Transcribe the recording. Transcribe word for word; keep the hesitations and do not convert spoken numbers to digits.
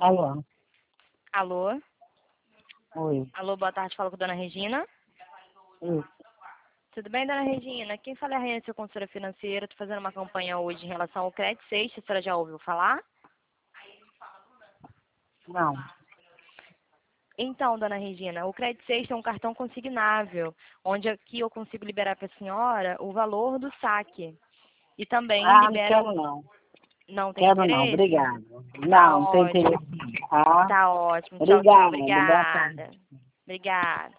Alô? Alô? Oi. Alô, boa tarde, falo com a dona Regina. Isso. Tudo bem, dona Regina? Quem fala é a Rainha, sua consultora financeira. Estou fazendo uma campanha hoje em relação ao Crédito Sexta. A senhora já ouviu falar? Não. Então, dona Regina, o Crédito Sexta é um cartão consignável, onde aqui eu consigo liberar para a senhora o valor do saque. E também Ah, não libera... quero não. Não tem Quero não, interesse? obrigado. Tá Não, não tem ótimo. interesse, tá? Tá ótimo. Tchau, tchau. Obrigada, boa tarde. Obrigada. Obrigada.